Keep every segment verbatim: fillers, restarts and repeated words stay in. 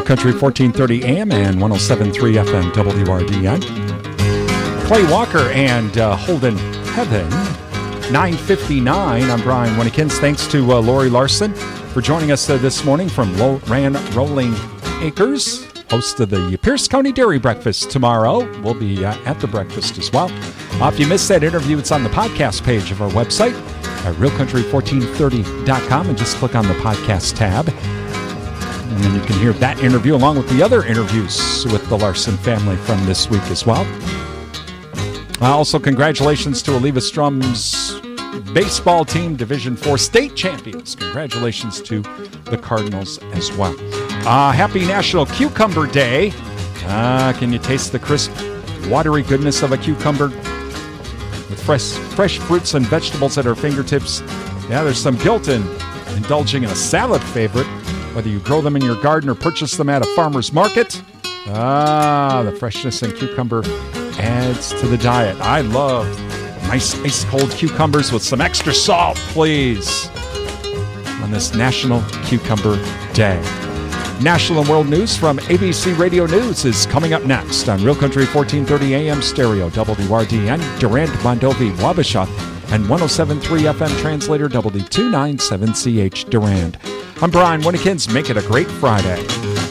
Country fourteen thirty A M and one oh seven point three F M W R D N. Clay Walker and uh, Holden Heaven, nine fifty-nine. I'm Brian Winnekins. Thanks to uh, Lori Larson for joining us uh, this morning from Loran Rolling Acres, host of the Pierce County Dairy Breakfast tomorrow. We'll be uh, at the breakfast as well. Uh, if you missed that interview, it's on the podcast page of our website at real country fourteen thirty dot com, and just click on the podcast tab. And then you can hear that interview along with the other interviews with the Larson family from this week as well. Uh, also, congratulations to Oliva Strum's baseball team, Division four state champions. Congratulations to the Cardinals as well. Uh, happy National Cucumber Day. Uh, can you taste the crisp, watery goodness of a cucumber? With fresh, fresh fruits and vegetables at our fingertips. Yeah, there's some guilt in indulging in a salad favorite, whether you grow them in your garden or purchase them at a farmer's market. Ah, the freshness in cucumber adds to the diet. I love nice ice-cold cucumbers with some extra salt, please, on this National Cucumber Day. National and world news from A B C Radio News is coming up next on Real Country fourteen thirty A M Stereo, W R D N, Durand, Mondovi, Wabasha, and one oh seven point three F M Translator, W two ninety-seven C H Durand. I'm Brian Winnekins. Make it a great Friday.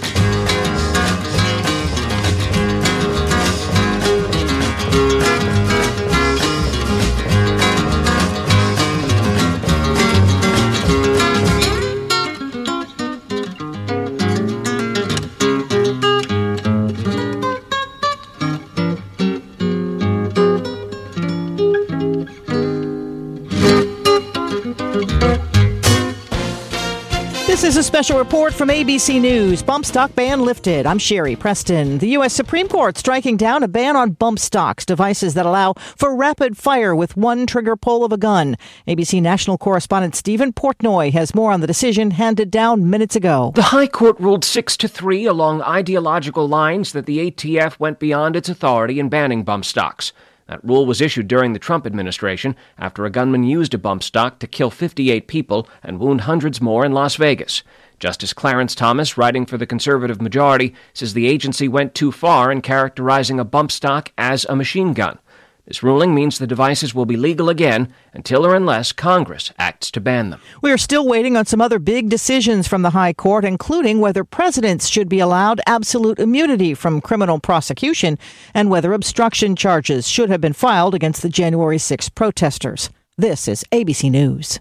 This is a special report from A B C News. Bump stock ban lifted. I'm Sherry Preston. The U S Supreme Court striking down a ban on bump stocks, devices that allow for rapid fire with one trigger pull of a gun. A B C national correspondent Stephen Portnoy has more on the decision handed down minutes ago. The High Court ruled six to three along ideological lines that the A T F went beyond its authority in banning bump stocks. That rule was issued during the Trump administration after a gunman used a bump stock to kill fifty-eight people and wound hundreds more in Las Vegas. Justice Clarence Thomas, writing for the conservative majority, says the agency went too far in characterizing a bump stock as a machine gun. This ruling means the devices will be legal again until or unless Congress acts to ban them. We are still waiting on some other big decisions from the High Court, including whether presidents should be allowed absolute immunity from criminal prosecution and whether obstruction charges should have been filed against the January sixth protesters. This is A B C News.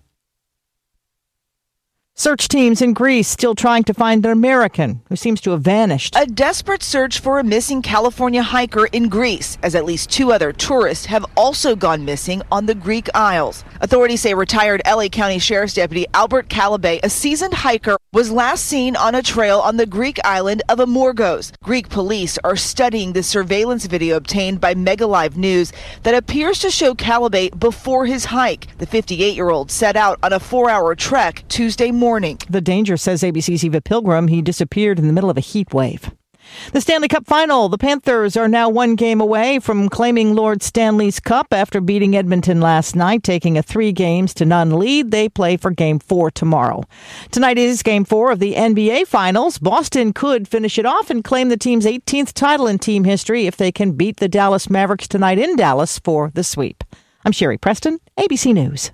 Search teams in Greece still trying to find an American who seems to have vanished. A desperate search for a missing California hiker in Greece, as at least two other tourists have also gone missing on the Greek Isles. Authorities say retired L A County Sheriff's Deputy Albert Calabay, a seasoned hiker, was last seen on a trail on the Greek island of Amorgos. Greek police are studying the surveillance video obtained by Megalive News that appears to show Calabay before his hike. The fifty-eight-year-old set out on a four-hour trek Tuesday morning. Morning. The Danger says A B C's Eva Pilgrim he disappeared in the middle of a heat wave. The Stanley Cup Final. The Panthers are now one game away from claiming Lord Stanley's Cup after beating Edmonton last night, taking a three games to none lead. They play for Game four tomorrow. Tonight is Game four of the N B A Finals. Boston could finish it off and claim the team's eighteenth title in team history if they can beat the Dallas Mavericks tonight in Dallas for the sweep. I'm Sherry Preston, A B C News.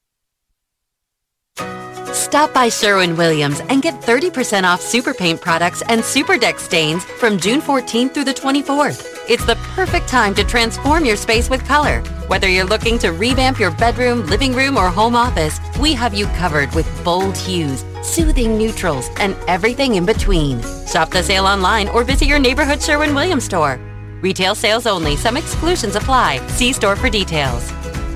Stop by Sherwin-Williams and get thirty percent off Super Paint products and Super Deck stains from June fourteenth through the twenty-fourth. It's the perfect time to transform your space with color. Whether you're looking to revamp your bedroom, living room, or home office, we have you covered with bold hues, soothing neutrals, and everything in between. Shop the sale online or visit your neighborhood Sherwin-Williams store. Retail sales only. Some exclusions apply. See store for details.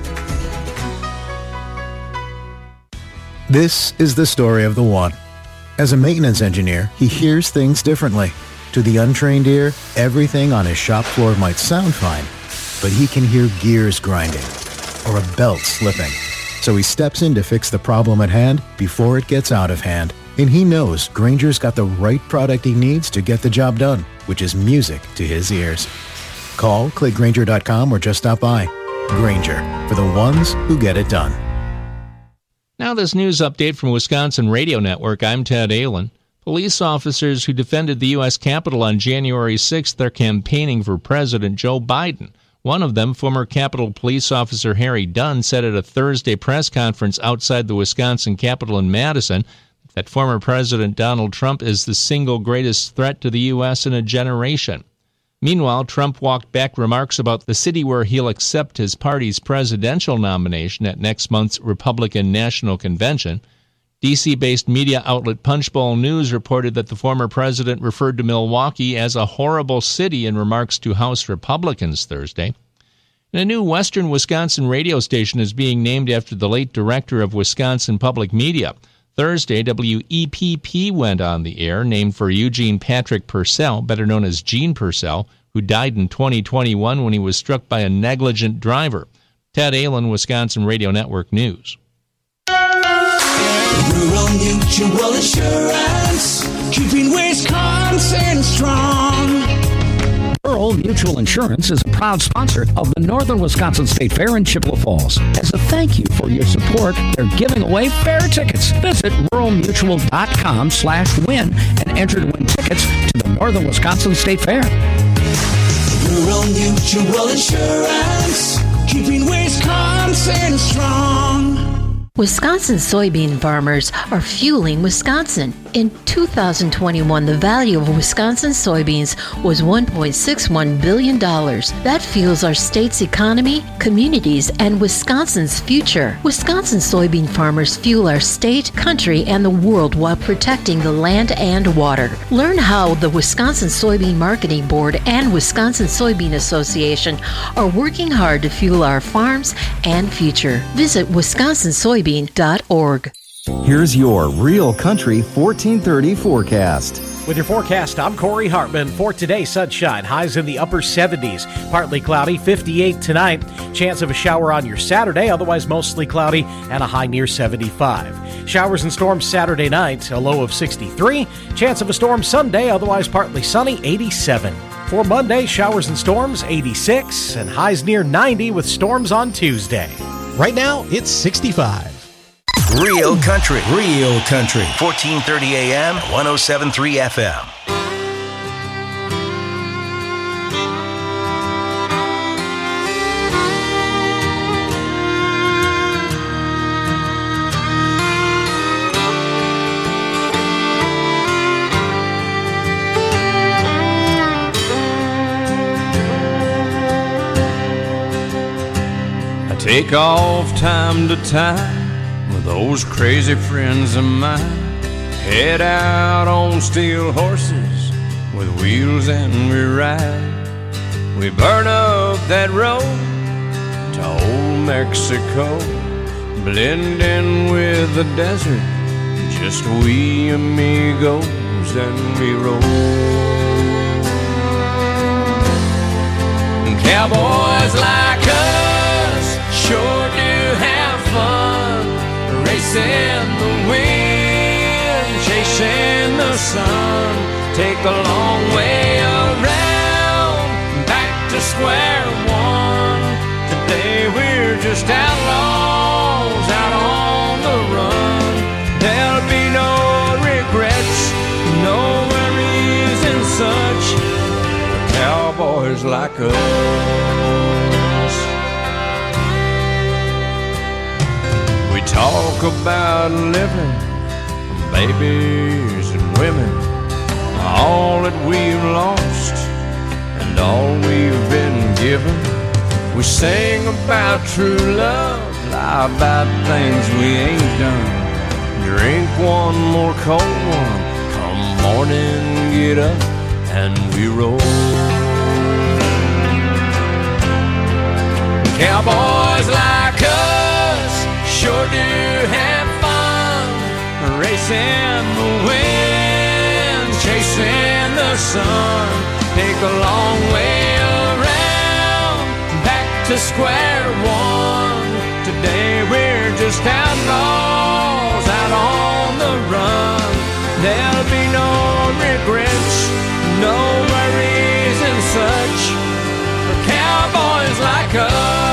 This is the story of the one. As a maintenance engineer, he hears things differently. To the untrained ear, everything on his shop floor might sound fine, but he can hear gears grinding or a belt slipping. So he steps in to fix the problem at hand before it gets out of hand. And he knows Grainger's got the right product he needs to get the job done, which is music to his ears. Call, click Grainger dot com, or just stop by. Grainger, for the ones who get it done. Now this news update from Wisconsin Radio Network. I'm Ted Ahlin. Police officers who defended the U S Capitol on January sixth are campaigning for President Joe Biden. One of them, former Capitol Police Officer Harry Dunn, said at a Thursday press conference outside the Wisconsin Capitol in Madison that former President Donald Trump is the single greatest threat to the U S in a generation. Meanwhile, Trump walked back remarks about the city where he'll accept his party's presidential nomination at next month's Republican National Convention. D C-based media outlet Punchbowl News reported that the former president referred to Milwaukee as a horrible city in remarks to House Republicans Thursday. And a new Western Wisconsin radio station is being named after the late director of Wisconsin Public Media. Thursday, W E P P went on the air, named for Eugene Patrick Purcell, better known as Gene Purcell, who died in twenty twenty-one when he was struck by a negligent driver. Ted Allen, Wisconsin Radio Network News. Rural Mutual Insurance, keeping Wisconsin strong. Rural Mutual Insurance is a proud sponsor of the Northern Wisconsin State Fair in Chippewa Falls. As a thank you for your support, they're giving away fair tickets. Visit rural mutual dot com slash win and enter to win tickets to the Northern Wisconsin State Fair. Rural Mutual Insurance, keeping Wisconsin strong. Wisconsin soybean farmers are fueling Wisconsin. In two thousand twenty-one, the value of Wisconsin soybeans was one point six one billion dollars. That fuels our state's economy, communities, and Wisconsin's future. Wisconsin soybean farmers fuel our state, country, and the world while protecting the land and water. Learn how the Wisconsin Soybean Marketing Board and Wisconsin Soybean Association are working hard to fuel our farms and future. Visit wisconsin soybean dot org. Here's your Real Country fourteen thirty forecast. With your forecast, I'm Corey Hartman. For today, sunshine, highs in the upper seventies. Partly cloudy, fifty-eight tonight. Chance of a shower on your Saturday, otherwise mostly cloudy, and a high near seventy-five. Showers and storms Saturday night, a low of sixty-three. Chance of a storm Sunday, otherwise partly sunny, eighty-seven. For Monday, showers and storms, eighty-six, and highs near ninety with storms on Tuesday. Right now, it's sixty-five. Real Country. Real Country. fourteen thirty A M, one oh seven point three F M. I take off time to time with those crazy friends of mine, head out on steel horses with wheels and we ride. We burn up that road to old Mexico, blend in with the desert, just we amigos and we roll. Cowboys like us sure do have fun, racing the wind, chasing the sun. Take a long way around, back to square one. Today we're just outlaws out on the run. There'll be no regrets, no worries and such for cowboys like us. We talk about living, babies and women, all that we've lost and all we've been given. We sing about true love, lie about things we ain't done. Drink one more cold one, come morning, get up and we roll. Cowboys like us sure do have fun, racing the wind, chasing the sun. Take a long way around, back to square one. Today we're just outlaws out on the run. There'll be no regrets, no worries and such for cowboys like us.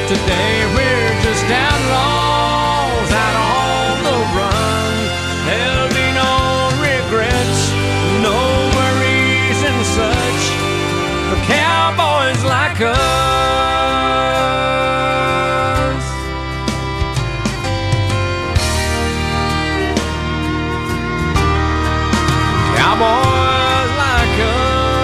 Today we're just outlaws out on the run. There'll be no regrets, no worries and such for cowboys like us. Cowboys like us.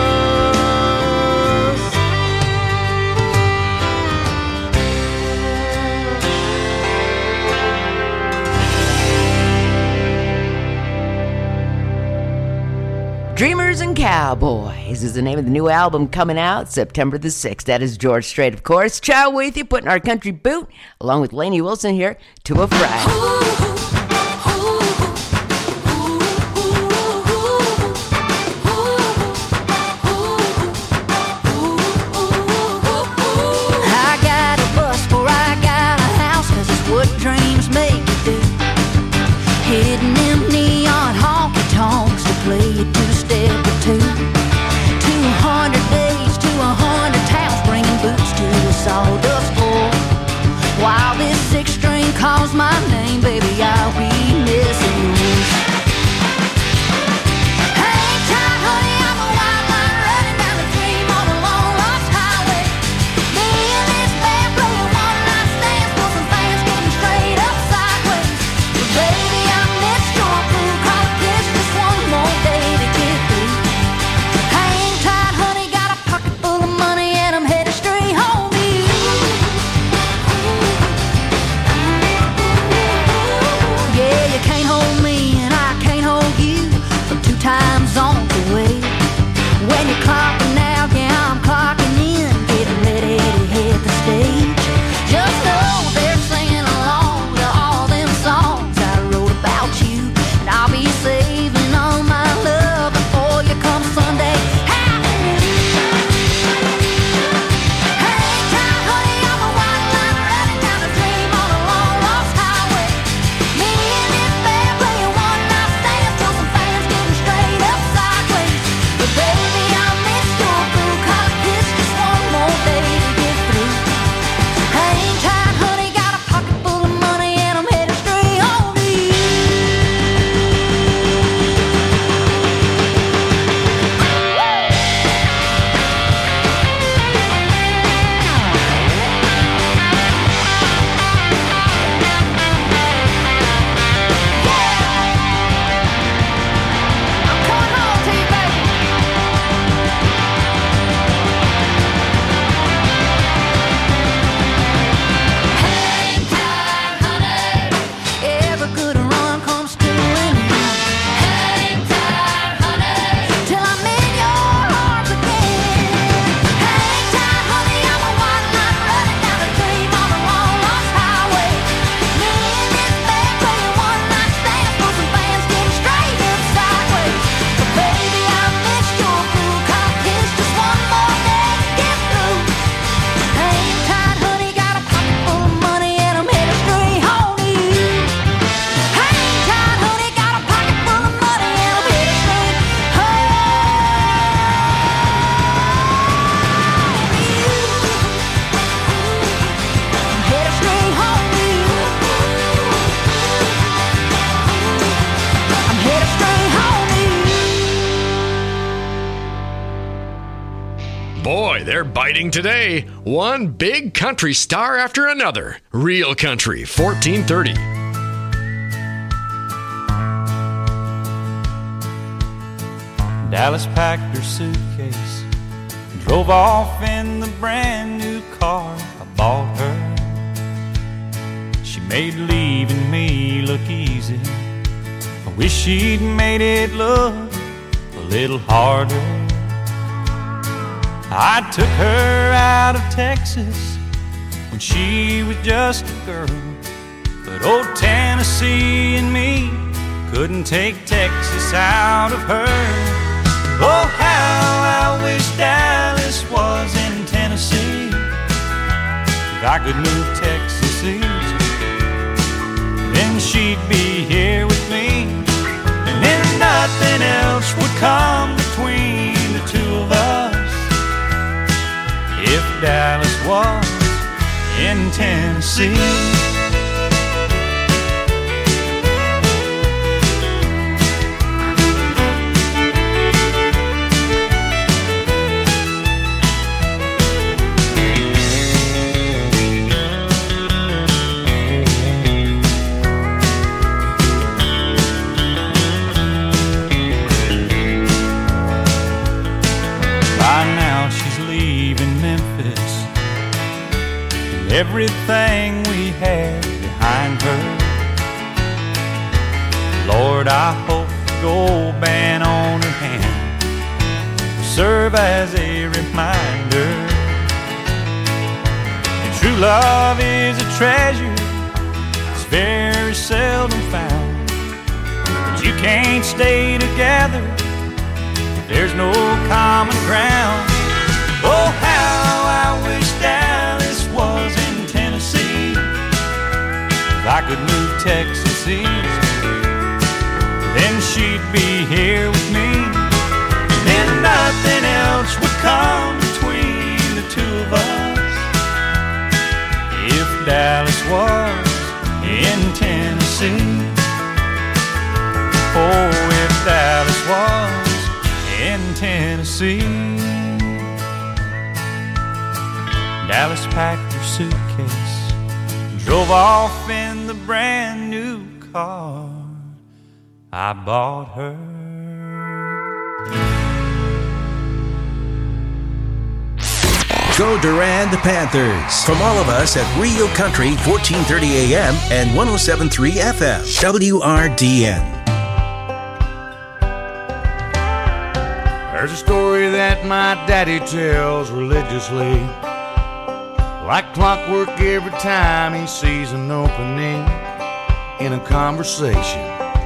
Dreamers and Cowboys is the name of the new album coming out September the sixth. That is George Strait, of course. Chow with you, putting our country boot, along with Lainey Wilson here, to a Friday. Hitting them neon honky-tonks to play a two-step or two. Two hundred days to a hundred towns, bringing boots to a sawdust floor. While this six-string calls my name, baby, I'll be missing yours. Hang tight, honey, I'm a wild line running down the dream on a long-lost highway. Me and this band playing one-night stands for some fans getting straight up sideways. But baby, I missed your blue collar kiss, just one more day to get through. Hang tight, honey, got a pocket full of money and I'm headed straight home to you. Yeah, you can't hold me and I can't hold you from two time zones away. When you're clocking out, yeah, I'm clocking in, getting ready to hit the stage. Just know they're singing along to all them songs I wrote about you, and I'll be saving all my love before you come Sunday. Hang tight, honey, I'm a white line running down the dream on a long-lost highway. Me and this band playing one-night stands till some fans getting straight up sideways. But baby, I missed your blue collar kiss, just one more day to get through. Hang tight, honey, got a pocket full of money and I'm headed straight home to you. I'm coming home to you, baby. Hang tight, honey, every good run comes to an end. Hang tight, honey, till I'm in your arms again. Hang tight, honey, I'm a white line running down the dream on a long-lost highway. Me and this band playing one-night stands for some fans getting straight up sideways. But baby, I missed your blue collar kiss, just one more day to get through. Hang tight, honey, got a pocket full of money and I'm headed straight home to you. Hang tight, honey, got a pocket full of money and I'm headed straight home to you. I'm headed straight home to you. I'm headed straight home to you. Boy, they're biting today. One big country star after another. Real Country, fourteen thirty. Dallas packed her suitcase and drove off in the brand new car I bought her. She made leaving me look easy. I wish she'd made it look a little harder. I took her out of Texas when she was just a girl, but old Tennessee and me couldn't take Texas out of her. Oh, how I wish Dallas was in Tennessee. If I could move Texas east, then she'd be here with me, and then nothing else would come between the two of us. If Dallas was in in Tennessee. Everything we had behind her. Lord, I hope the gold band on her hand will serve as a reminder. And true love is a treasure, it's very seldom found. But you can't stay together if there's no common ground. Oh, how I wish Dallas was in Tennessee. If I could move Texas east, then she'd be here with me. Then nothing else would come between the two of us. If Dallas was in Tennessee. Oh, if Dallas was in Tennessee. Dallas packed her suitcase, drove off in the brand new car I bought her. Go Duran the Panthers. From all of us at Real Country, fourteen thirty A M and one oh seven point three F M, W R D N. There's a story that my daddy tells religiously, like clockwork every time he sees an opening in a conversation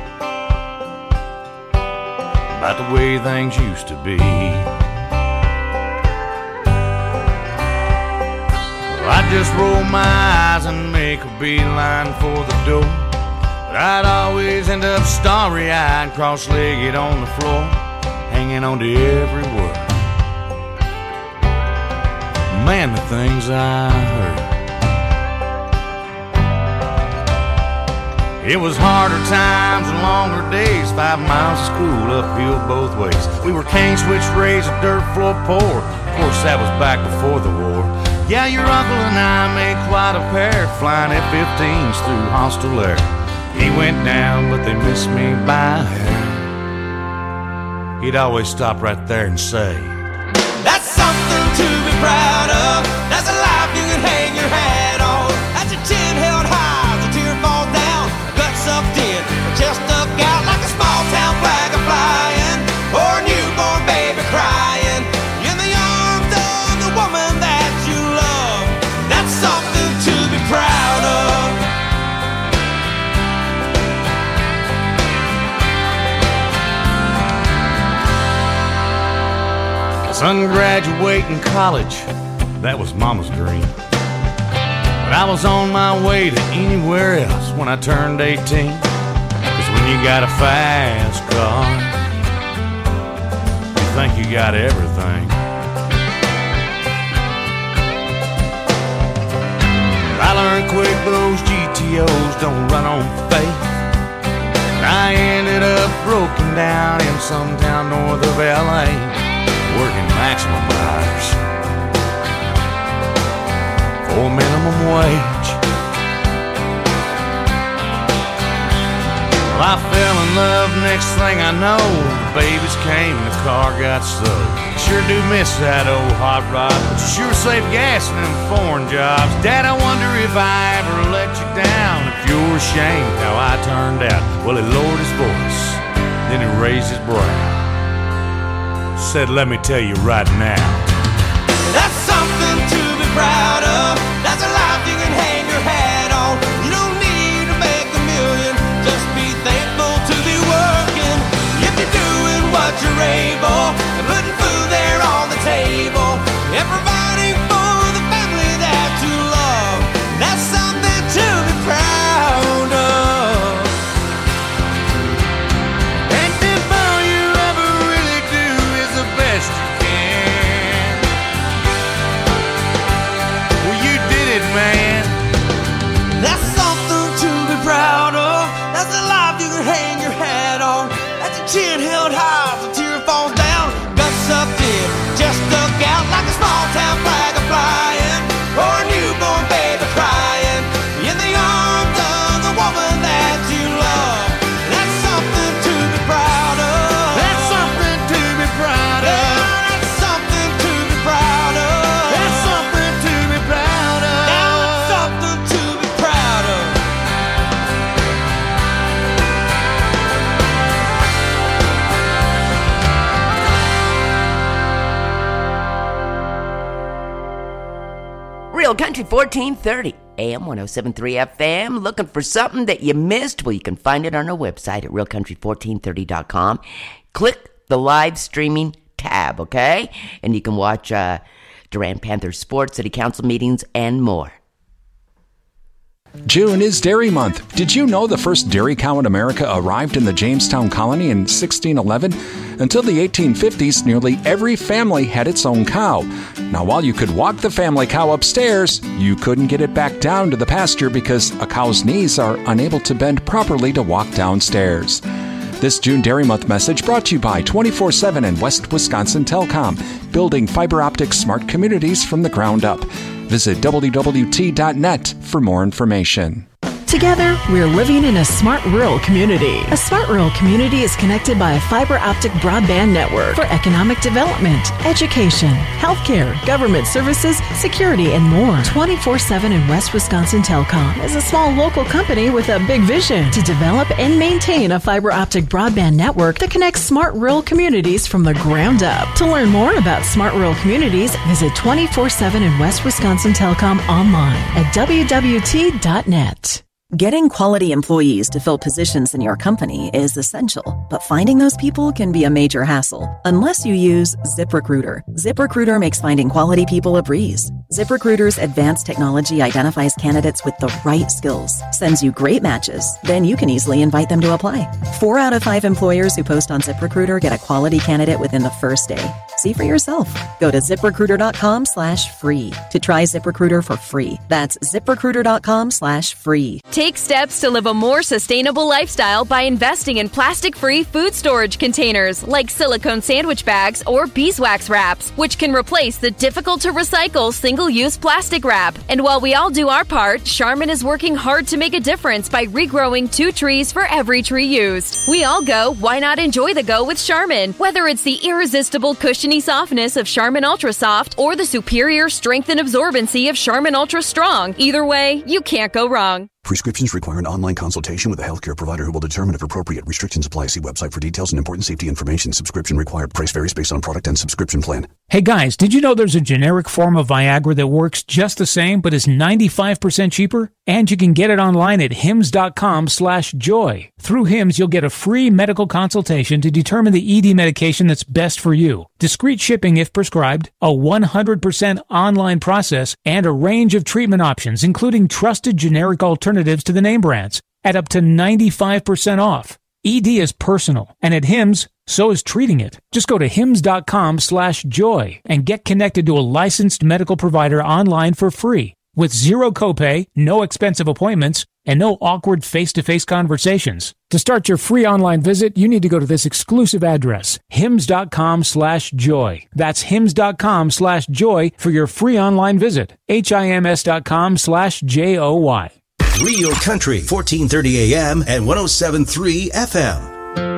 about the way things used to be. Well, I'd just roll my eyes and make a beeline for the door, but I'd always end up starry-eyed, cross-legged on the floor, hanging on to every word. Man, the things I heard. It was harder times and longer days, five miles of school uphill both ways. We were cane switch raised, a dirt floor poor. Of course, that was back before the war. Yeah, your uncle and I made quite a pair, flying F fifteens through hostile air. He went down, but they missed me by a hair. He'd always stop right there and say, that's something to be proud of. That's a life you can hang your hat on. That's your chin held high as a tear falls down. A gut sucked in, a chest stuck out like a small town flag a flying, or a newborn baby crying in the arms of the woman that you love. That's something to be proud of. Son graduating college, that was Mama's dream. But I was on my way to anywhere else when I turned eighteen. Cause when you got a fast car, you think you got everything. But I learned quick those G T Os don't run on faith. And I ended up broken down in some town north of L A, working maximum hours for minimum wage. Well, I fell in love, next thing I know, the babies came and the car got sold. Sure do miss that old hot rod, but you sure save gas in them foreign jobs. Dad, I wonder if I ever let you down, if you're ashamed how I turned out. Well, he lowered his voice, then he raised his brow, said, let me tell you right now, that's something to be proud of. That's a life you can hang your hat on. You don't need to make a million, just be thankful to be working. If you're doing what you're able, and putting food there on the table, and providing for the family that you love, that's something to be proud of. And if all you ever really do is the best you can, Real Country fourteen thirty, A M one oh seven point three F M. Looking for something that you missed? Well, you can find it on our website at real country fourteen thirty dot com. Click the live streaming tab, okay? And you can watch uh, Durand Panthers sports, city council meetings, and more. June is Dairy Month. Did you know the first dairy cow in America arrived in the Jamestown colony in sixteen eleven? Until the eighteen fifties, nearly every family had its own cow. Now, while you could walk the family cow upstairs, you couldn't get it back down to the pasture because a cow's knees are unable to bend properly to walk downstairs. This June Dairy Month message brought to you by twenty-four seven and West Wisconsin Telecom, building fiber optic smart communities from the ground up. Visit W W T dot net for more information. Together, we're living in a smart rural community. A smart rural community is connected by a fiber optic broadband network for economic development, education, healthcare, government services, security, and more. twenty-four seven and West Wisconsin Telecom is a small local company with a big vision to develop and maintain a fiber optic broadband network that connects smart rural communities from the ground up. To learn more about smart rural communities, visit twenty-four seven and West Wisconsin Telecom online at W W T dot net. Getting quality employees to fill positions in your company is essential, but finding those people can be a major hassle unless you use ZipRecruiter. ZipRecruiter makes finding quality people a breeze. ZipRecruiter's advanced technology identifies candidates with the right skills, sends you great matches, then you can easily invite them to apply. Four out of five employers who post on ZipRecruiter get a quality candidate within the first day. See for yourself. Go to ZipRecruiter.com slash free to try ZipRecruiter for free. That's ZipRecruiter.com slash free. Take steps to live a more sustainable lifestyle by investing in plastic-free food storage containers like silicone sandwich bags or beeswax wraps, which can replace the difficult-to-recycle single-use plastic wrap. And while we all do our part, Charmin is working hard to make a difference by regrowing two trees for every tree used. We all go, why not enjoy the go with Charmin? Whether it's the irresistible cushiony softness of Charmin Ultra Soft or the superior strength and absorbency of Charmin Ultra Strong, either way, you can't go wrong. Prescriptions require an online consultation with a healthcare provider who will determine if appropriate. Restrictions apply. See website for details and important safety information. Subscription required. Price varies based on product and subscription plan. Hey guys, did you know there's a generic form of Viagra that works just the same but is ninety-five percent cheaper? And you can get it online at hims.com slash joy. Through Hims, you'll get a free medical consultation to determine the E D medication that's best for you. Discreet shipping if prescribed, a one hundred percent online process, and a range of treatment options, including trusted generic alternatives to the name brands, at up to ninety-five percent off. E D is personal, and at Hims, so is treating it. Just go to hims.com slash joy and get connected to a licensed medical provider online for free with zero copay, no expensive appointments, and no awkward face-to-face conversations. To start your free online visit, you need to go to this exclusive address, hims.com slash joy. That's hims.com slash joy for your free online visit. H-I-M-S.com slash J-O-Y. Real Country, fourteen thirty A M and one oh seven point three F M.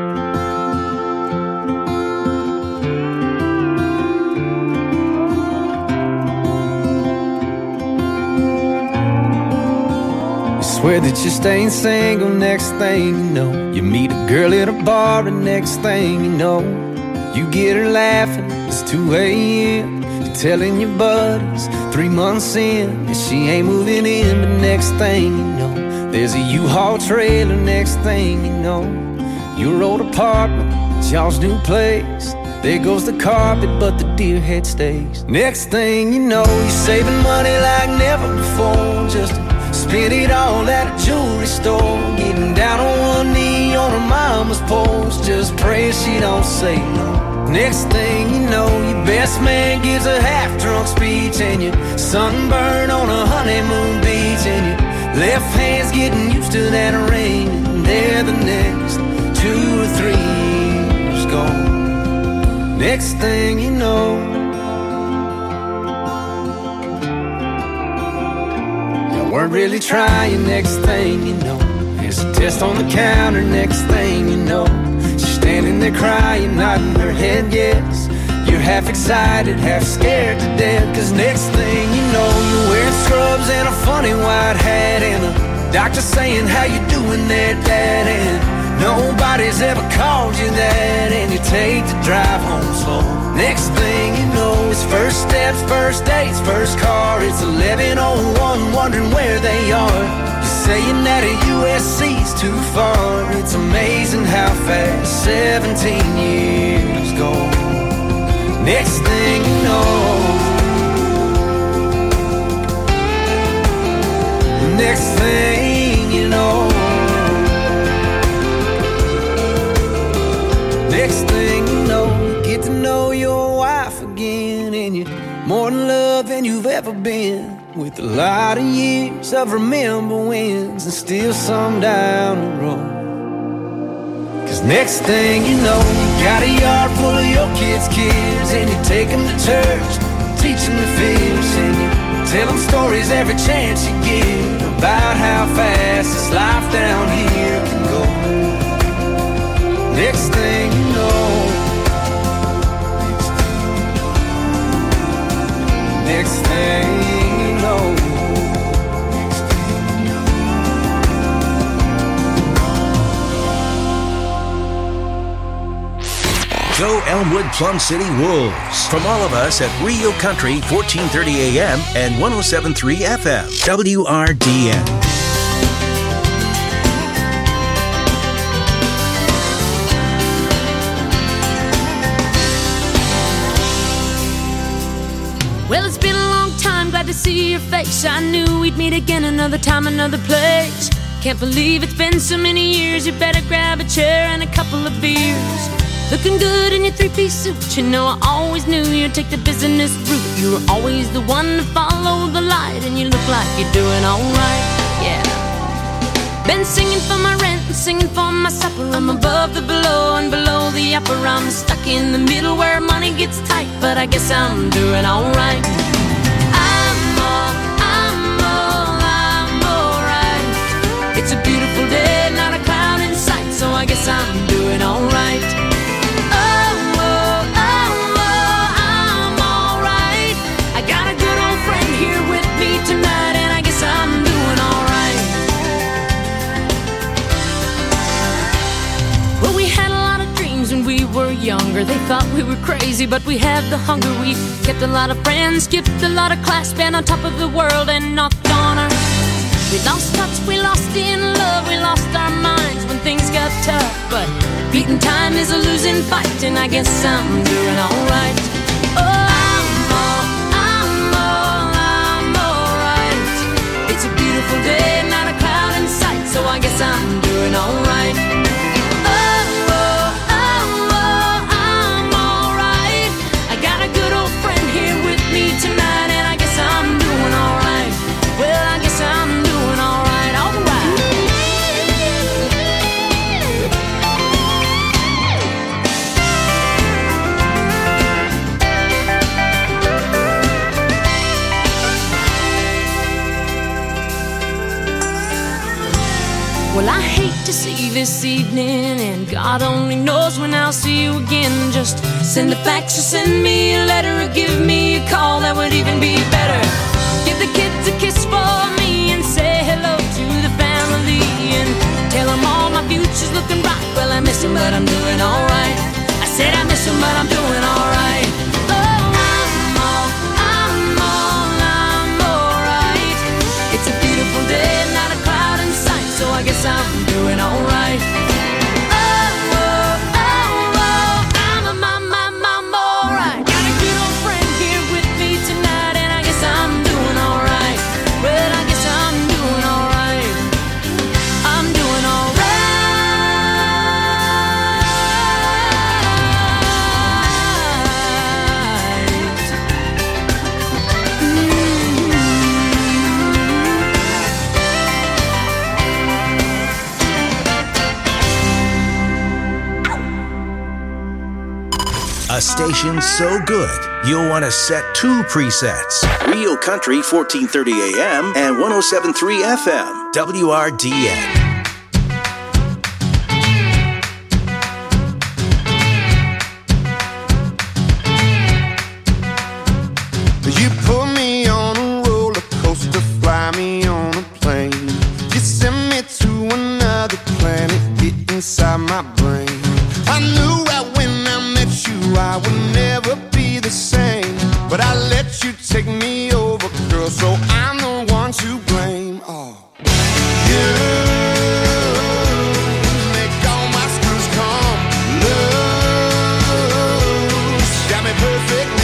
Swear that you're staying single, next thing you know, you meet a girl at a bar, and next thing you know, you get her laughing, it's two a.m. You're telling your buddies, three months in, that she ain't moving in, but next thing you know, there's a U-Haul trailer, next thing you know, your old apartment, it's y'all's new place. There goes the carpet, but the deer head stays. Next thing you know, you're saving money like never before, just to spend it all at a jewelry store, getting down on one knee on her mama's porch, just praying she don't say no. Next thing you know, your best man gives a half-drunk speech, and you're sunburned on a honeymoon beach, and your left hand's getting used to that ring, and there the next two or three years gone. Next thing you know, weren't really trying, next thing you know, there's a test on the counter, next thing you know, she's standing there crying, nodding her head yes. You're half excited, half scared to death, cause next thing you know, you're wearing scrubs and a funny white hat, and a doctor saying, how you doing there, Dad? And nobody's ever called you that, and you take the drive home slow. Next thing you know, it's first step steps, first dates, first car. It's eleven oh one, wondering where they are. You're saying that a U S C's too far. It's amazing how fast seventeen years go. Next thing you know, next thing you know, next thing you know, you get to know your wife again, and you're more in love than you've ever been. With a lot of years of remember wins and still some down the road. Cause next thing you know, you got a yard full of your kids' kids, and you take them to church, teach them to fish, and you tell them stories every chance you get about how fast this life down here can go. Next thing you know, next thing you know, Go Elmwood Plum City Wolves. From all of us at Rio Country, fourteen thirty A M and one oh seven point three F M, W R D N. Well, it's been a long time, glad to see your face. I knew we'd meet again another time, another place. Can't believe it's been so many years. You better grab a chair and a couple of beers. Looking good in your three-piece suit. You know I always knew you'd take the business route. You were always the one to follow the light, and you look like you're doing alright, yeah. Been singing for my rent and singing for my supper. I'm above the below and below the upper. I'm stuck in the middle where money gets tight, but I guess I'm doing alright. I'm all, I'm all, I'm alright. It's a beautiful day, not a cloud in sight, so I guess I'm doing alright. Tonight, and I guess I'm doing alright. Well, we had a lot of dreams when we were younger. They thought we were crazy, but we had the hunger. We kept a lot of friends, skipped a lot of class, been on top of the world and knocked on our. We lost touch, we lost in love, we lost our minds when things got tough. But beating time is a losing fight, and I guess I'm doing alright. Oh, day, not a cloud in sight, so I guess I'm doing alright. Oh, oh, oh, oh, I'm alright. I got a good old friend here with me tonight, and I guess I'm doing alright. Well, I guess I'm doing alright, alright. Well, I hate to see you this evening, and God only knows when I'll see you again. Just send a fax or send me a letter, or give me a call, that would even be better. Give the kids a kiss for me and say hello to the family, and tell them all my future's looking bright. Well, I miss them, but I'm doing alright. I said I miss them, but I'm doing alright. Oh, I'm all, I'm all, I'm alright. It's a beautiful day, not a cloud in sight, so I guess I'm doing alright. Oh, oh, oh, oh, I'm a my, my, I'm alright. Got a good old friend here with me tonight, and I guess I'm doing alright. Well, I guess I'm doing alright. I'm doing alright. A station so good, you'll want to set two presets. Rio Country, fourteen thirty A M and one oh seven point three F M, W R D N. You put me on a roller coaster, fly me on a plane. You send me to another planet, get inside my brain. I knew right when I met you I would never be the same, but I let let you take me over, girl, so I'm the one to blame. Oh, you make all my screws come loose, got me perfectly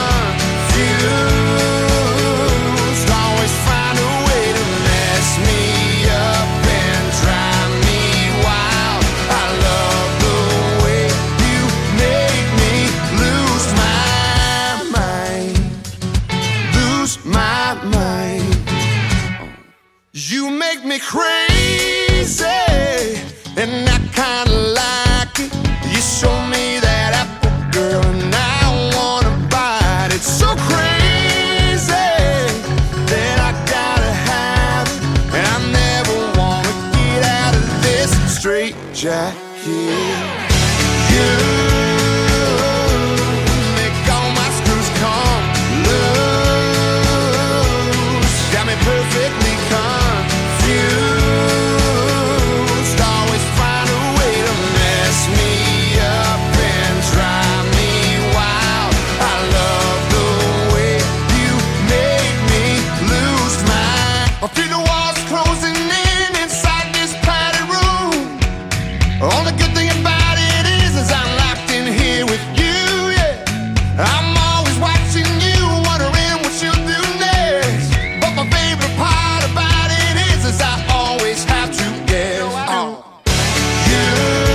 confused. Always find a way to mess me up and drive me wild. I love the way you make me lose my mind, lose my mind. You make me crazy, and I kinda like it. You show me that apple, girl, and I wanna bite it. So crazy that I gotta have it, and I never wanna get out of this straight jacket. You make all my screws come loose, got me perfectly confused. Always find a way to mess me up and drive me wild. I love the way you make me lose my. I feel the walls closing in inside this padded room. Only good thing about it is, is I'm locked in here with you, yeah. I'm always watching you, wondering what you'll do next. But my favorite part about it is, is I always have to guess. Oh. You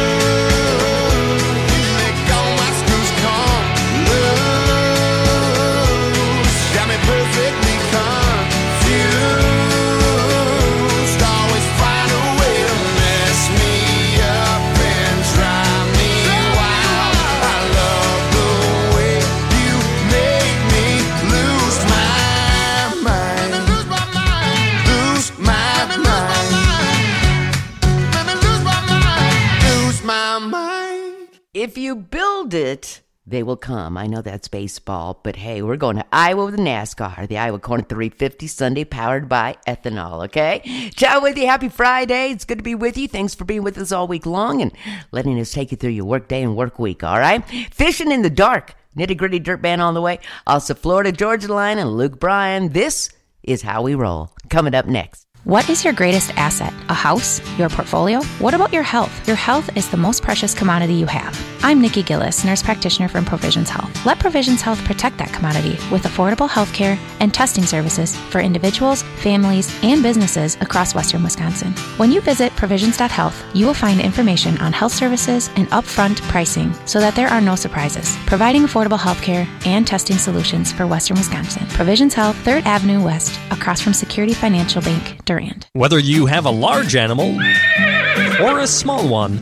make all my screws come loose, got me perfectly confused. Always find a way to mess me up and drive me wild. I love the way you make me lose my mind, lose my mind, lose my mind, lose my mind. If you build it, they will come. I know that's baseball, but hey, we're going to Iowa with NASCAR, the Iowa Corner three fifty Sunday, powered by ethanol, okay? Ciao with you. Happy Friday. It's good to be with you. Thanks for being with us all week long and letting us take you through your work day and work week, all right? Fishing in the dark, nitty-gritty dirt band on the way. Also, Florida Georgia Line and Luke Bryan. This is How We Roll. Coming up next. What is your greatest asset? A house? Your portfolio? What about your health? Your health is the most precious commodity you have. I'm Nikki Gillis, nurse practitioner from Provisions Health. Let Provisions Health protect that commodity with affordable health care and testing services for individuals, families, and businesses across western Wisconsin. When you visit provisions dot health, you will find information on health services and upfront pricing so that there are no surprises, providing affordable health care and testing solutions for western Wisconsin. Provisions Health, third Avenue West, across from Security Financial Bank, Durand. Whether you have a large animal or a small one,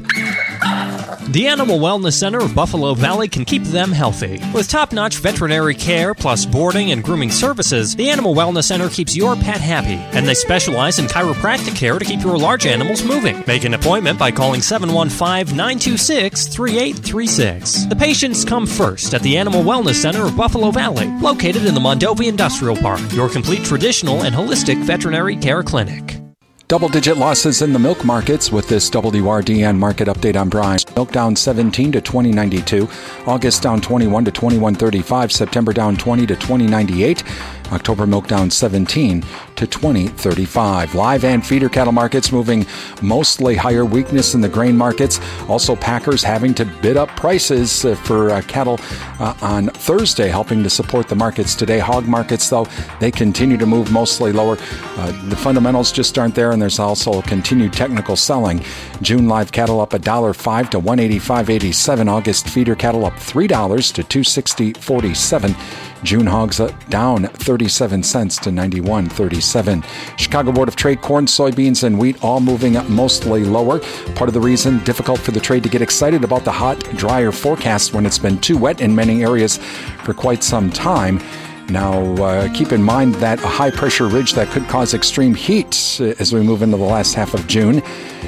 the Animal Wellness Center of Buffalo Valley can keep them healthy. With top-notch veterinary care plus boarding and grooming services, the Animal Wellness Center keeps your pet happy, and they specialize in chiropractic care to keep your large animals moving. Make an appointment by calling seven one five, nine two six, three eight three six. The patients come first at the Animal Wellness Center of Buffalo Valley, located in the Mondovi Industrial Park, your complete traditional and holistic veterinary care clinic. Double-digit losses in the milk markets with this W R D N market update. I'm Brian. Milk down seventeen to twenty ninety-two. August down twenty-one to twenty-one thirty-five. September down twenty to twenty ninety-eight. October milk down seventeen to twenty thirty-five. Live and feeder cattle markets moving mostly higher. Weakness in the grain markets. Also, packers having to bid up prices for uh, cattle uh, on Thursday, helping to support the markets today. Hog markets, though, they continue to move mostly lower. Uh, the fundamentals just aren't there, and there's also continued technical selling. June live cattle up one dollar five to one eighty-five eighty-seven. August feeder cattle up three dollars to two sixty forty-seven. June hogs down thirty-seven cents to ninety-one thirty-seven. Chicago Board of Trade corn, soybeans, and wheat all moving up mostly lower. Part of the reason, difficult for the trade to get excited about the hot, drier forecast when it's been too wet in many areas for quite some time. Now, uh, keep in mind that a high-pressure ridge that could cause extreme heat as we move into the last half of June,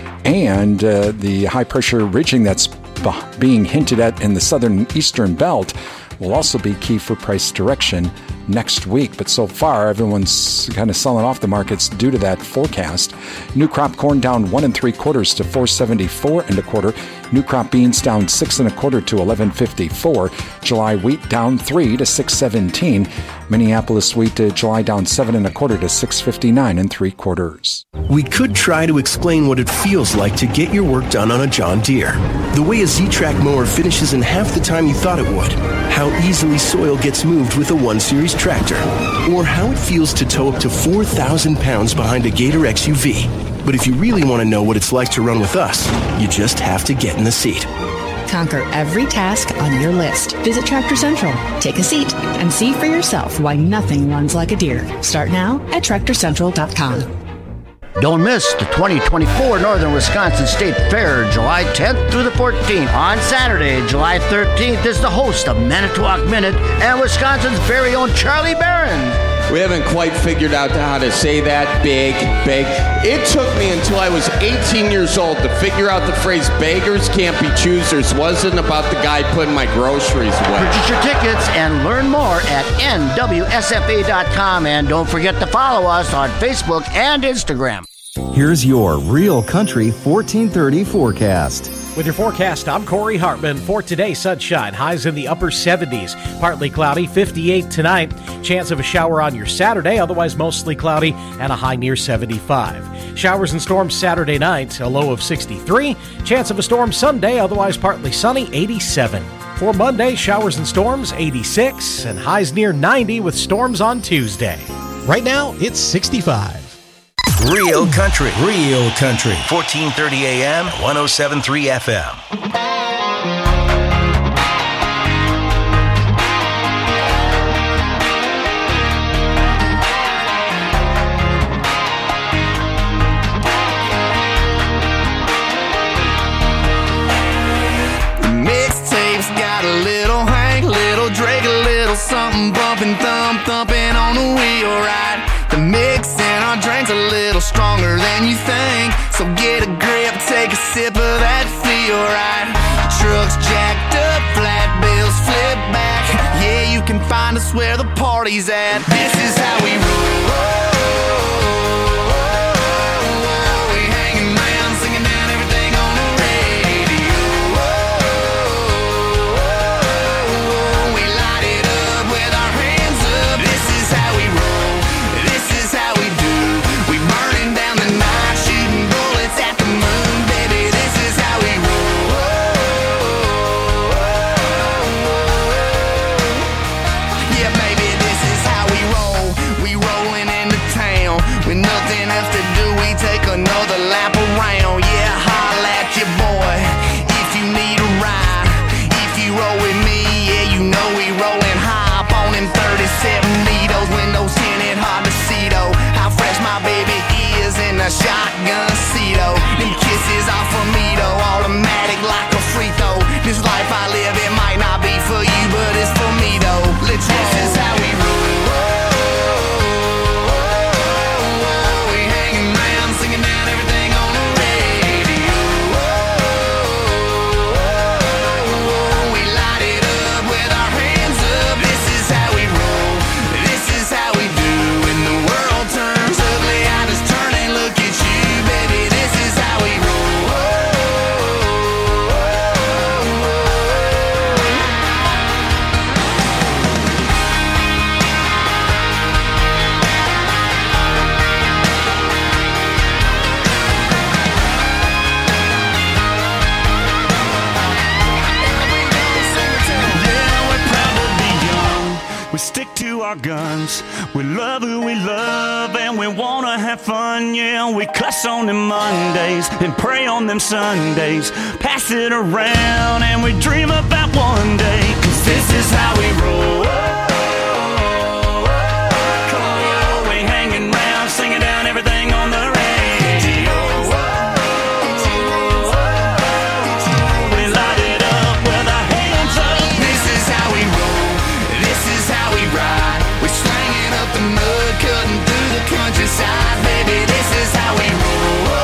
and uh, the high-pressure ridging that's b- being hinted at in the southern eastern belt will also be key for price direction next week. But so far, everyone's kind of selling off the markets due to that forecast. New crop corn down one and three quarters to four seventy-four and a quarter. New crop beans down six and a quarter to eleven fifty-four. July wheat down three to six seventeen. Minneapolis wheat uh, July down seven and a quarter to six fifty-nine and three quarters. We could try to explain what it feels like to get your work done on a John Deere. The way a Z-Track mower finishes in half the time you thought it would. How easily soil gets moved with a one series tractor. Or how it feels to tow up to four thousand pounds behind a Gator X U V. But if you really want to know what it's like to run with us, you just have to get in the seat. Conquer every task on your list. Visit Tractor Central, take a seat, and see for yourself why nothing runs like a Deere. Start now at tractor central dot com. Don't miss the twenty twenty-four Northern Wisconsin State Fair, July tenth through the fourteenth. On Saturday, July thirteenth, is the host of Manitowoc Minute and Wisconsin's very own Charlie Barron. We haven't quite figured out how to say that. Big, big. It took me until I was eighteen years old to figure out the phrase beggars can't be choosers wasn't about the guy putting my groceries away. Purchase your tickets and learn more at N W S F A dot com. And don't forget to follow us on Facebook and Instagram. Here's your Real Country fourteen thirty forecast. With your forecast, I'm Corey Hartman. For today, sunshine, highs in the upper seventies. Partly cloudy, fifty-eight tonight. Chance of a shower on your Saturday, otherwise mostly cloudy, and a high near seventy-five. Showers and storms Saturday night, a low of sixty-three. Chance of a storm Sunday, otherwise partly sunny, eighty-seven. For Monday, showers and storms, eighty-six, and highs near ninety with storms on Tuesday. Right now, it's sixty-five. Real Country. Real Country. fourteen thirty A M, one oh seven point three F M. Mixtapes got a little Hank, little Drake, a little something bumping, thump, thumping on the wheel right. The mix in our drinks a little stronger than you think. So get a grip, take a sip of that feel right. Trucks jacked up, flat bills flip back. Yeah, you can find us where the party's at. This is how we roll. We hanging around, singing down everything on the radio. We light it up with our hands up. This is how we roll. This is how we do. We burning down the night, shooting bullets at the moon, baby. This is how we roll. Yeah, baby, this is how we roll. We rolling into town with nothing else to do. We take another lap around. Yeah, holla at your boy if you need a ride. If you roll with me, yeah, you know we rollin' high. Up on them thirty-seven needles, windows tinted, hard to see though. How fresh my baby is in a shotgun seat, oh. Them kisses off of me though, automatic like a free throw. This life I live, it might not be for you, but it's for me though. Let's roll. This is how we roll. We hanging around, singing down everything on the radio. We light it up with our hands up. This is how we roll. This is how we do. When the world turns ugly, I just turn and look at you, baby. This is how we roll. Yeah, we're proud to be young. We stick to our guns. We love who we love and we wanna have fun. Yeah, we cuss on them Mondays and pray on them Sundays. Pass it around and we dream about one day. Cause this is how we roll. Come on, we hanging around, singing down everything on the radio. We light it up with our hands up. This is how we roll. This is how we ride. We're slanging up the mud, cutting through the countryside, baby. This is how we roll.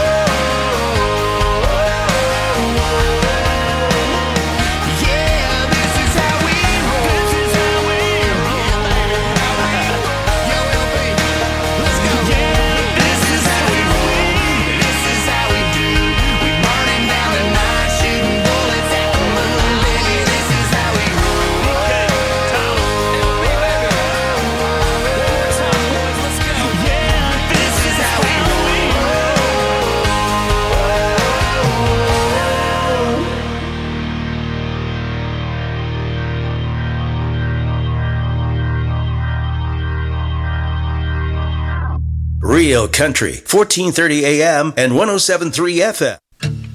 Yeah, this is how we roll. This is how we roll. Yo, L B, let's go. Yeah, this is how we roll. This is how we do. We burning down the night, shooting bullets at the moon, baby. This is how we roll. Real Country, fourteen thirty A M and one oh seven point three F M.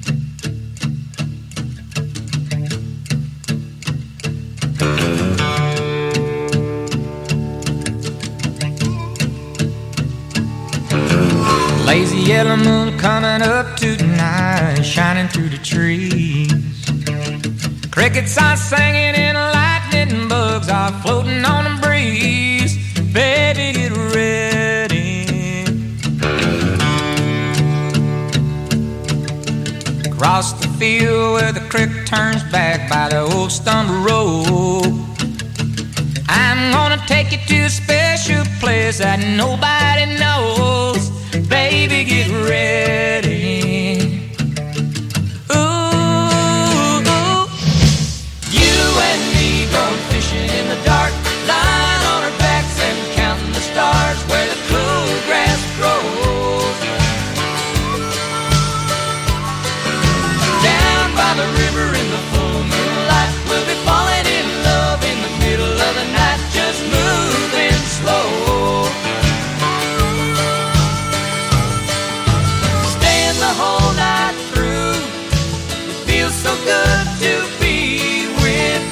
Lazy yellow moon coming up tonight, shining through the trees. Crickets are singing and lightning bugs are floating on the breeze. Baby, get ready. Across the field where the creek turns back by the old stumble road, I'm gonna take you to a special place that nobody knows. Baby, get ready. Ooh, ooh. You and me going fishing in the dark, lying on our backs and counting the stars where the cool grass grows. Down by the river in the full moonlight, we'll be falling in love in the middle of the night, just moving slow. The whole night through, it feels so good to be with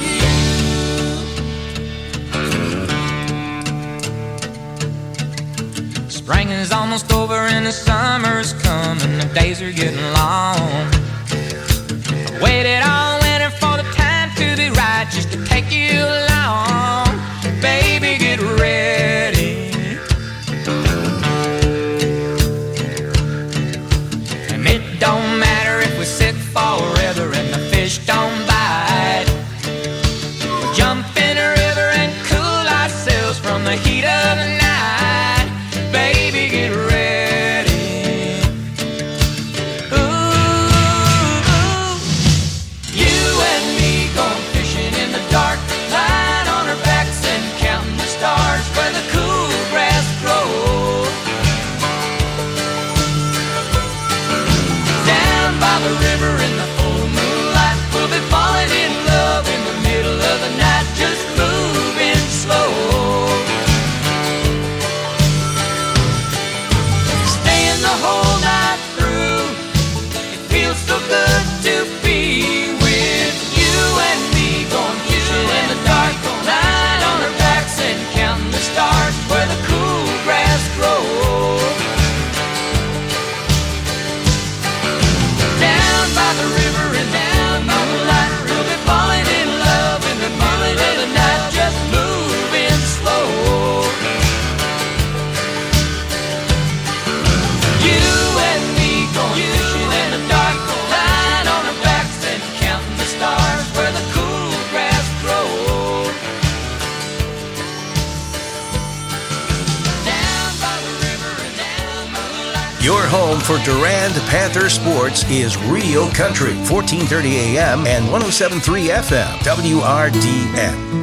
you. Spring is almost over and the summer's coming, the days are getting long. I waited all winter for the time to be right, just to take you along. Baby, get ready. Don't matter if we sit forever and the fish don't bite. We'll jump in the river and cool ourselves from the heat of the night. Baby, get ready. Ooh, ooh. You and me going fishing in the dark, lying on our backs and counting the stars where the cool grass grows. By the river in the full moonlight, we'll be falling in love in the middle of the night, just moving slow. Staying the whole night through, it feels so good to be with you and me going fishing in the dark, lying on our backs and counting the stars where the cool grass grows. By the river and down by the light, we'll be falling in love in the middle of the night, just moving slow. You and me going fishing in the dark, lying on our backs and counting the stars where the cool grass grows. Down by the river and down by the light. Your home for Durand Panther sports is Real Country, fourteen thirty A M and one oh seven point three F M, W R D N.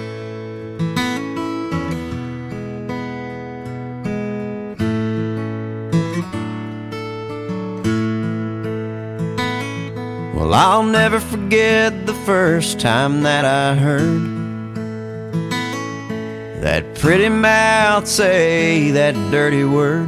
Well, I'll never forget the first time that I heard that pretty mouth say that dirty word.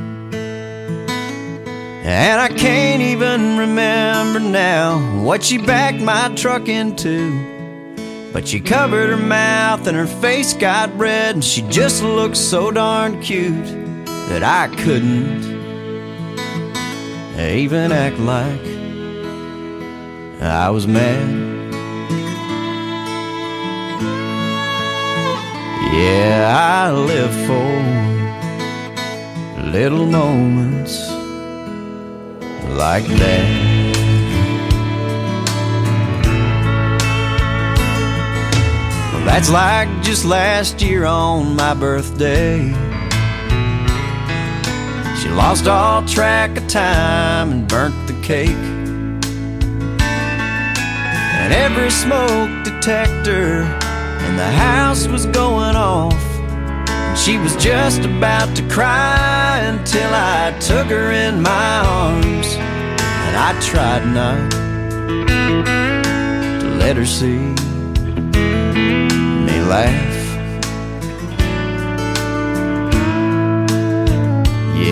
And I can't even remember now what she backed my truck into, but she covered her mouth and her face got red, and she just looked so darn cute that I couldn't even act like I was mad. Yeah, I live for little moments like that. Well, that's like just last year on my birthday. She lost all track of time and burnt the cake, and every smoke detector in the house was going off, and she was just about to cry until I took her in my arms, and I tried not to let her see me laugh.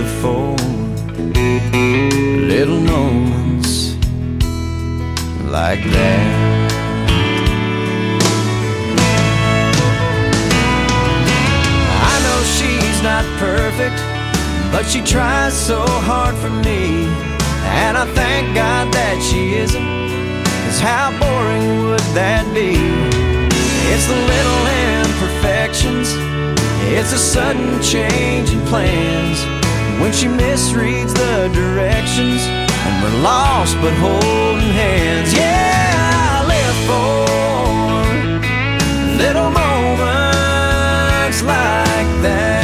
live for little moments like that. I know she's not perfect, but she tries so hard for me, and I thank God that she isn't, 'cause how boring would that be? It's the little imperfections, it's a sudden change in plans, when she misreads the directions, and we're lost but holding hands. Yeah, I live for little moments like that.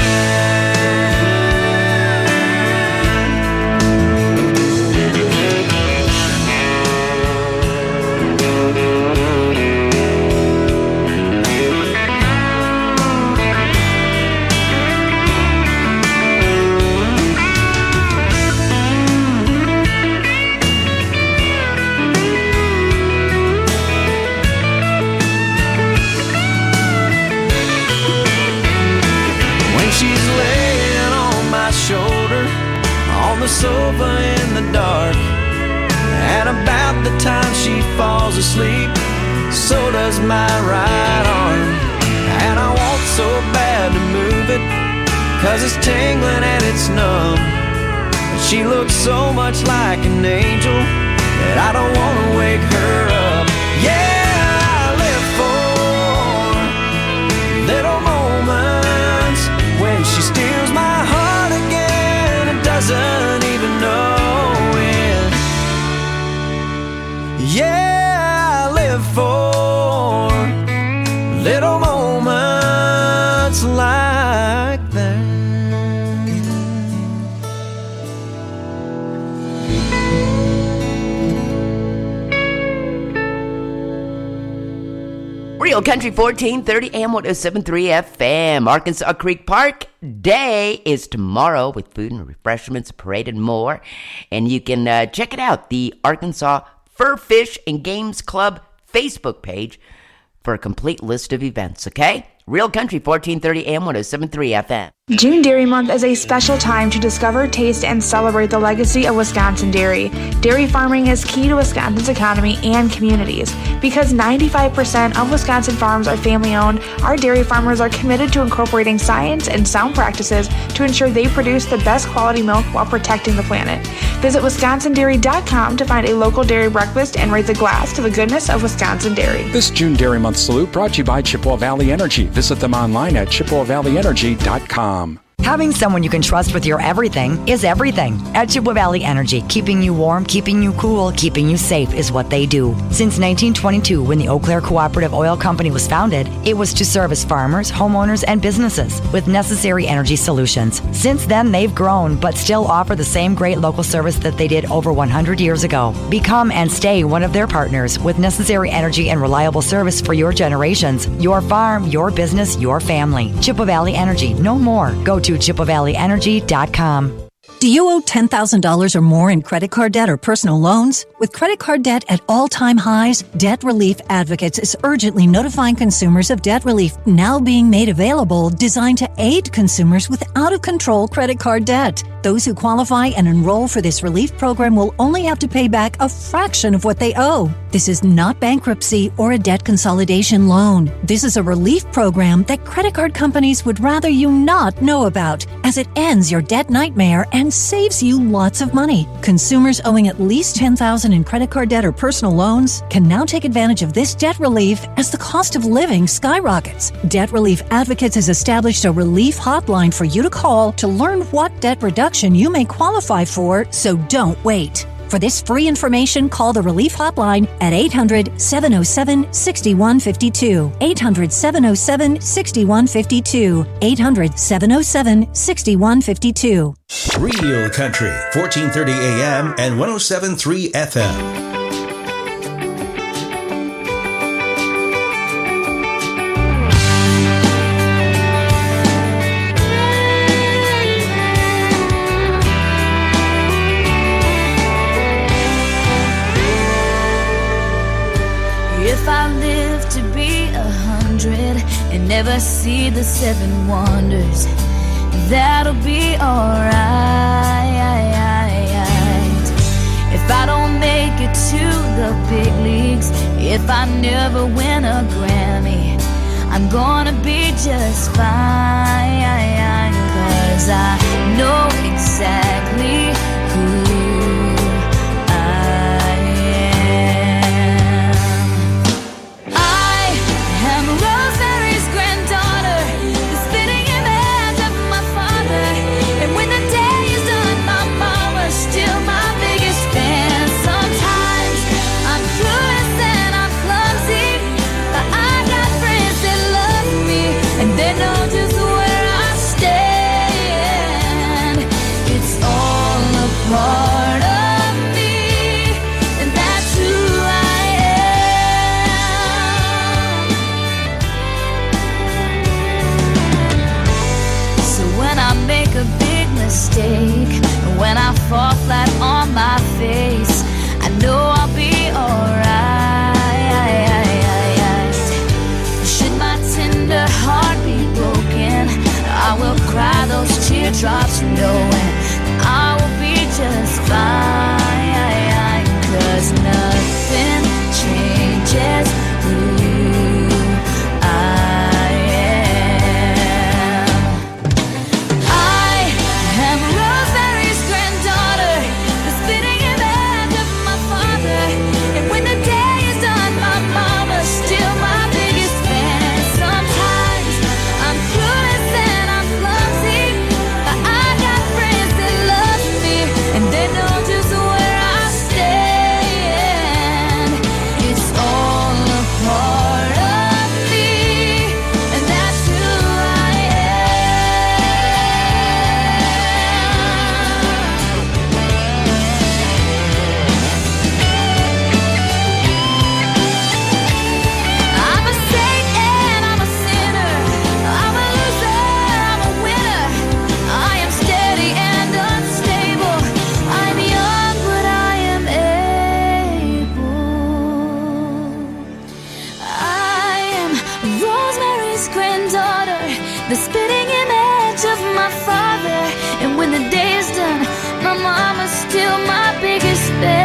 Sofa in the dark, and about the time she falls asleep, so does my right arm. And I want so bad to move it, 'cause it's tingling and it's numb. And she looks so much like an angel that I don't want to wake her up. Yeah, I live for little moments when she steals my heart again and doesn't even know it. Yeah, I live for little moments like that. Real Country fourteen thirty A M one oh seven point three F M. Arkansas Creek Park Day is tomorrow with food and refreshments, parade, and more. And you can uh, check it out, the Arkansas Fur, Fish, and Games Club Facebook page for a complete list of events, okay? Real Country fourteen thirty A M one oh seven point three F M. June Dairy Month is a special time to discover, taste, and celebrate the legacy of Wisconsin dairy. Dairy farming is key to Wisconsin's economy and communities. Because ninety-five percent of Wisconsin farms are family-owned, our dairy farmers are committed to incorporating science and sound practices to ensure they produce the best quality milk while protecting the planet. Visit wisconsin dairy dot com to find a local dairy breakfast and raise a glass to the goodness of Wisconsin dairy. This June Dairy Month salute brought to you by Chippewa Valley Energy. Visit them online at chippewa valley energy dot com. Having someone you can trust with your everything is everything. At Chippewa Valley Energy, keeping you warm, keeping you cool, keeping you safe is what they do. Since nineteen twenty-two, when the Eau Claire Cooperative Oil Company was founded, it was to service farmers, homeowners, and businesses with necessary energy solutions. Since then, they've grown, but still offer the same great local service that they did over one hundred years ago. Become and stay one of their partners with necessary energy and reliable service for your generations, your farm, your business, your family. Chippewa Valley Energy, no more. Go to chippewa valley energy dot com. Do you owe ten thousand dollars or more in credit card debt or personal loans? With credit card debt at all-time highs, Debt Relief Advocates is urgently notifying consumers of debt relief now being made available, designed to aid consumers with out-of-control credit card debt. Those who qualify and enroll for this relief program will only have to pay back a fraction of what they owe. This is not bankruptcy or a debt consolidation loan. This is a relief program that credit card companies would rather you not know about, as it ends your debt nightmare and saves you lots of money. Consumers owing at least ten thousand dollars in credit card debt or personal loans can now take advantage of this debt relief as the cost of living skyrockets. Debt Relief Advocates has established a relief hotline for you to call to learn what debt reduction you may qualify for, so don't wait. For this free information, call the Relief Hotline at eight hundred, seven oh seven, six one five two. eight hundred, seven oh seven, six one five two. eight hundred, seven oh seven, six one five two. Real Country, fourteen thirty A M and one oh seven point three F M. If I live to be a hundred and never see the seven wonders, that'll be alright. If I don't make it to the big leagues, if I never win a Grammy, I'm gonna be just fine, 'cause I know exactly who I am. I am Rosemary's granddaughter, the spitting image of my father. And when the day is done, my mama's still my biggest fan. Sometimes I'm clueless and I'm clumsy, but I got friends that love me, and they know just where I stand. It's all a part of me, and that's who I am. So when I make a big mistake, when I fall flat on my face, I know I'll be alright. Should my tender heart be broken, I will cry those teardrops knowing I will be just fine, 'cause nothing changes who I am. I am Rosemary's granddaughter, the spitting image of my father. And when the day is done, my mama's still my biggest fan. Sometimes I'm clueless and I'm clumsy, but I got friends that love me, and they know just where I stand. It's all a part of me, and that's who I I'm a saint and I'm a sinner. I'm a loser, I'm a winner. I am steady and unstable. I'm young, but I am able. I am Rosemary's granddaughter, the spitting image of my father. And when the day is done, my mama's still my biggest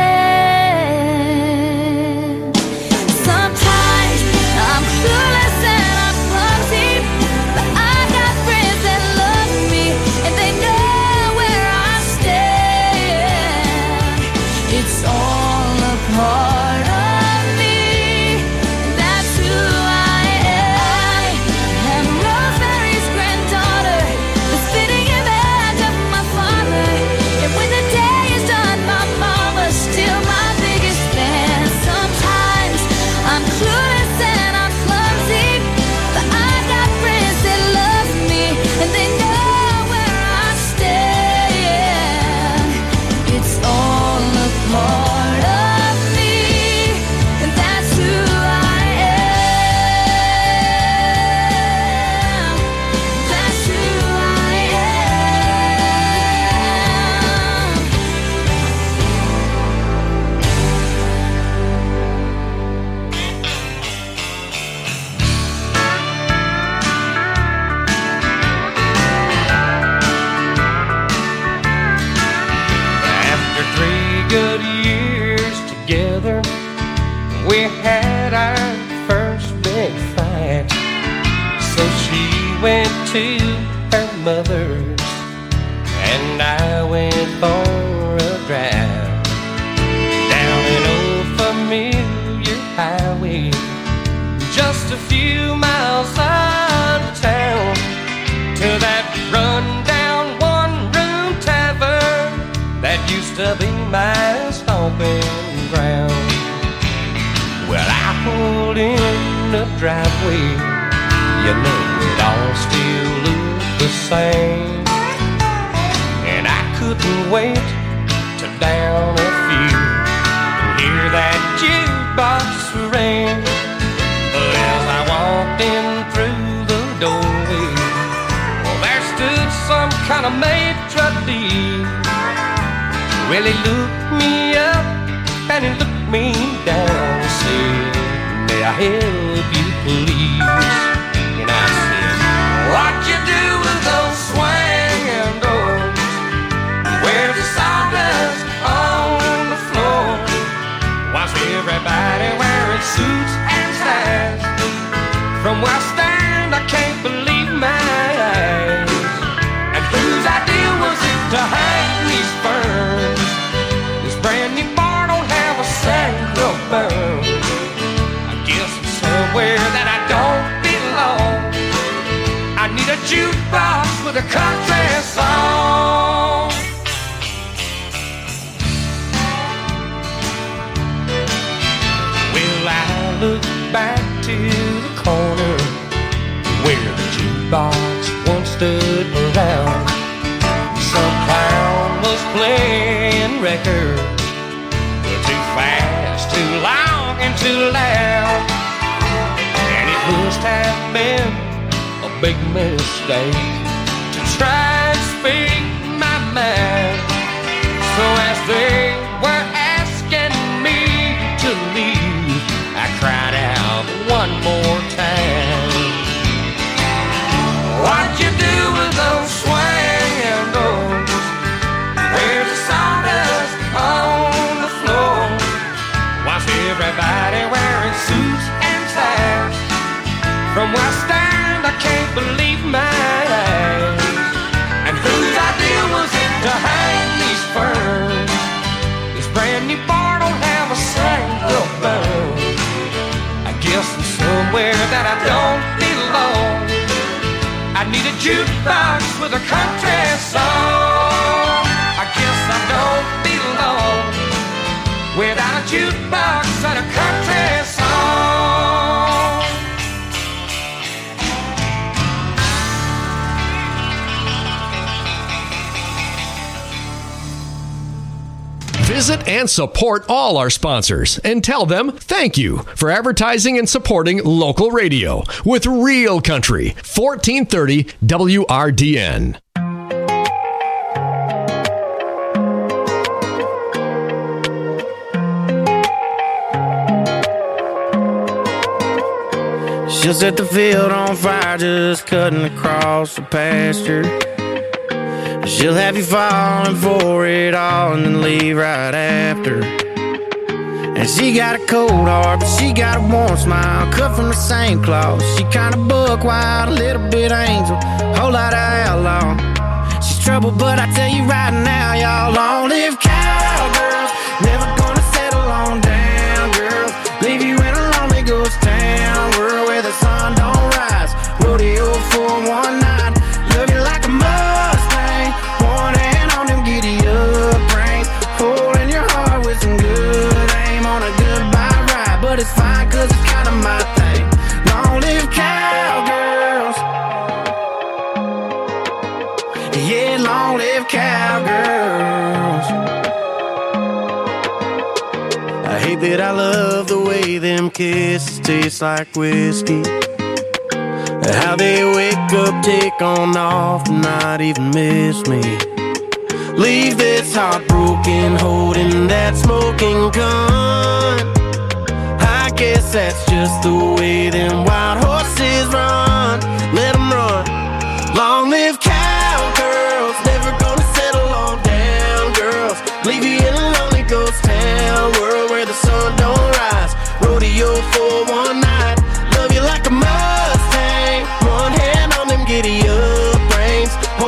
fan. Sometimes I'm clueless and I'm clumsy, but I got friends that love me, and they know where I stand. It's all a part of me, and that's who I am. I'm Rosemary's granddaughter, the spitting image of my father. And when the day is done, my mama's still my biggest fan. Sometimes I'm clueless and I'm clumsy, but I got friends that love me, and they know where I stand. It's all a part of me, and that's who I am. That's who I am. After three good years together, we had our first big fight. So she went to her mother's, and I went for a drive down an old familiar highway, just a few miles out of town, to that run-down one-room tavern that used to be my stomping ground. Well, I pulled in the driveway, you know it all still looked the same, and I couldn't wait to down a few and hear that jukebox ring. But as I walked in through the doorway, well, there stood some kind of maitre d'. Well, he looked me up and he looked me down and said, "May I help you, please?" And I said, "What you do with those swing with a country song. Well, I look back to the corner where the jukebox once stood around. Some clown was playing records, too fast, too long, and too loud. And it must have been a big mistake to try and speak my mind. So as they were asking me to leave, I cried out one more time. What you do with those swinging doors? Where's the sawdust on the floor? Why's everybody wearing suits and ties? From West End, I can't believe my eyes. And whose idea was it to hang these ferns? This brand new bar don't have a single bone. I guess I'm somewhere that I don't belong. I need a jukebox with a country song. I guess I don't belong without a jukebox and a country song. Visit and support all our sponsors and tell them thank you for advertising and supporting local radio with Real Country, fourteen thirty W R D N. She'll set the field on fire just cutting across the pasture. She'll have you falling for it all and then leave right after. And she got a cold heart, but she got a warm smile, cut from the same cloth. She kinda buck wild, a little bit angel, whole lot of outlaw. She's trouble, but I tell you right now, y'all, long live cowgirls. Never gonna settle on down, girls. Leave you in a lonely ghost town, world where the sun don't rise. Rodeo for one night, love you like a Mustang. One hand on them giddy up reins, holding your heart with some good aim on a goodbye ride. But it's fine, cause it's kinda my thing. Long live cowgirls. Yeah, long live cowgirls. I hate that I love the way them kisses taste like whiskey. How they wake up, take on off, and not even miss me. Leave this heartbroken, holding that smoking gun. I guess that's just the way them wild horses run. Let them run. Long live cowgirls, never gonna settle on down, girls. Leave you